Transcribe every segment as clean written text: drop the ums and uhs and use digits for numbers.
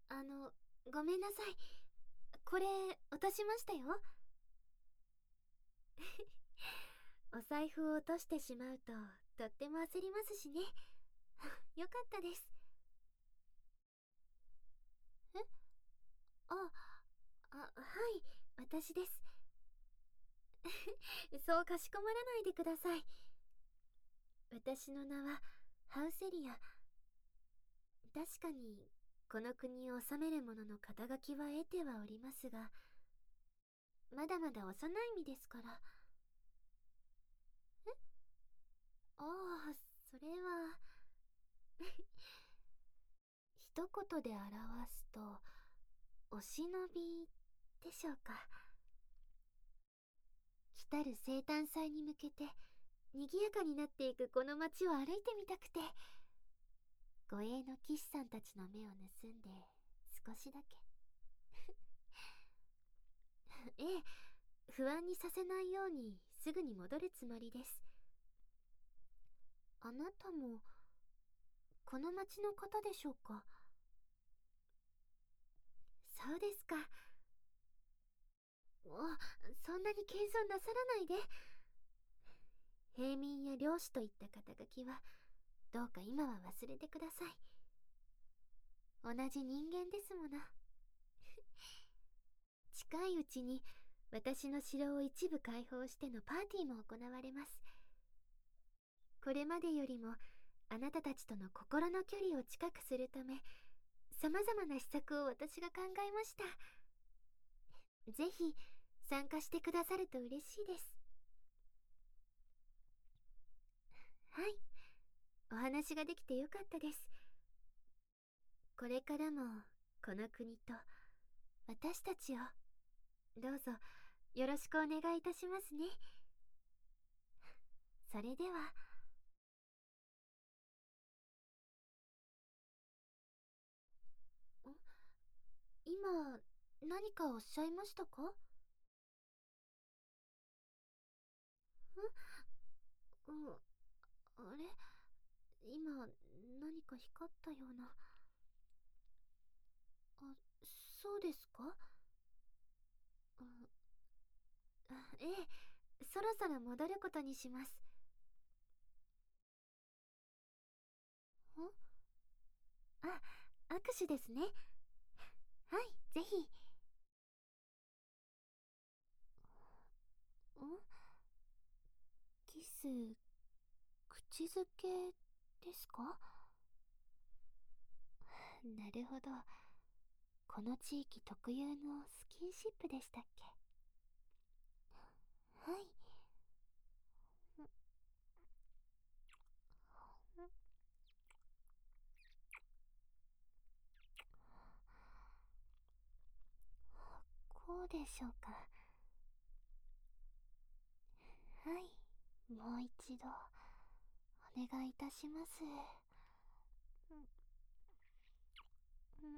あの、ごめんなさい。これ、落としましたよ。お財布を落としてしまうと、とっても焦りますしね。よかったです。えはい、私です。そうかしこまらないでください。私の名は、ハウセリア。確かに、この国を治める者の肩書きは得てはおりますが、まだまだ幼い身ですから。えああ、それは、一言で表すと、お忍びでしょうか。来たる生誕祭に向けて、賑やかになっていくこの街を歩いてみたくて、護衛の騎士さんたちの目を盗んで、少しだけ。ええ、不安にさせないようにすぐに戻るつもりです。あなたも、この町の方でしょうか？そうですか。そんなに謙遜なさらないで。平民や漁師といった肩書きは、どうか今は忘れてください。同じ人間ですもの。近いうちに私の城を一部開放してのパーティーも行われます。これまでよりもあなたたちとの心の距離を近くするため、様々な施策を私が考えました。ぜひ参加してくださると嬉しいです。はい、お話ができてよかったです。これからもこの国と私たちをどうぞよろしくお願いいたしますね。それでは。今何かおっしゃいましたか？うん、あれ、今何か光ったような。あ、そうですか？うん、ええ、そろそろ戻ることにします。あ、握手ですね。はい、ぜひ。キス、口づけですか？なるほど。この地域特有のスキンシップでしたっけ？はい。こうでしょうか？はい、もう一度お願いいたします。うん、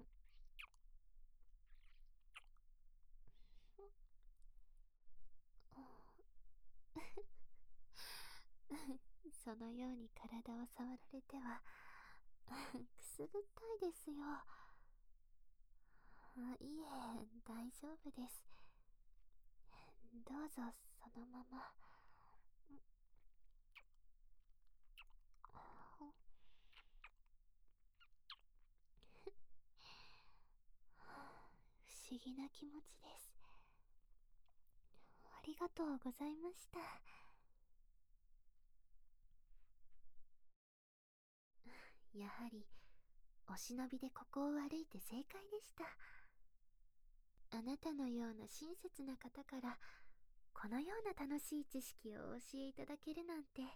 そのように体を触られてはくすぐったいですよ。いえ、大丈夫です。どうぞそのまま。不思議な気持ちです。ありがとうございました。やはりお忍びでここを歩いて正解でした。あなたのような親切な方からこのような楽しい知識をお教えいただけるなんて。はい、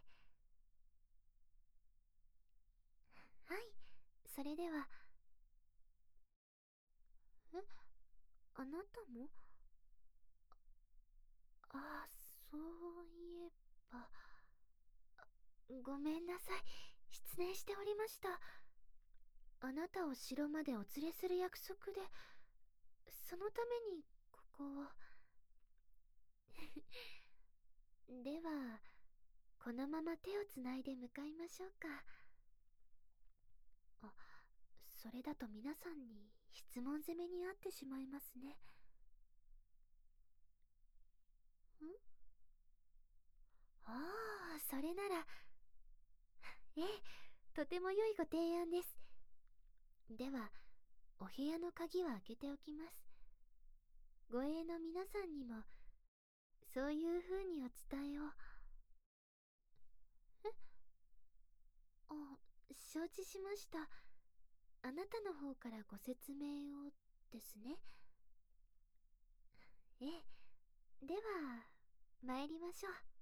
それでは。え、あなたも？あ、そういえば。ごめんなさい。失念しておりました。あなたを城までお連れする約束で、そのためにここを。では、このまま手をつないで向かいましょうか。あ、 それだと皆さんに質問攻めにあってしまいますね。ああ、それなら、ええ、とても良いご提案です。では、お部屋の鍵は開けておきます。護衛の皆さんにも、そういう風にお伝えを。え、あ、承知しました。あなたの方からご説明をですね。ええ、では、参りましょう。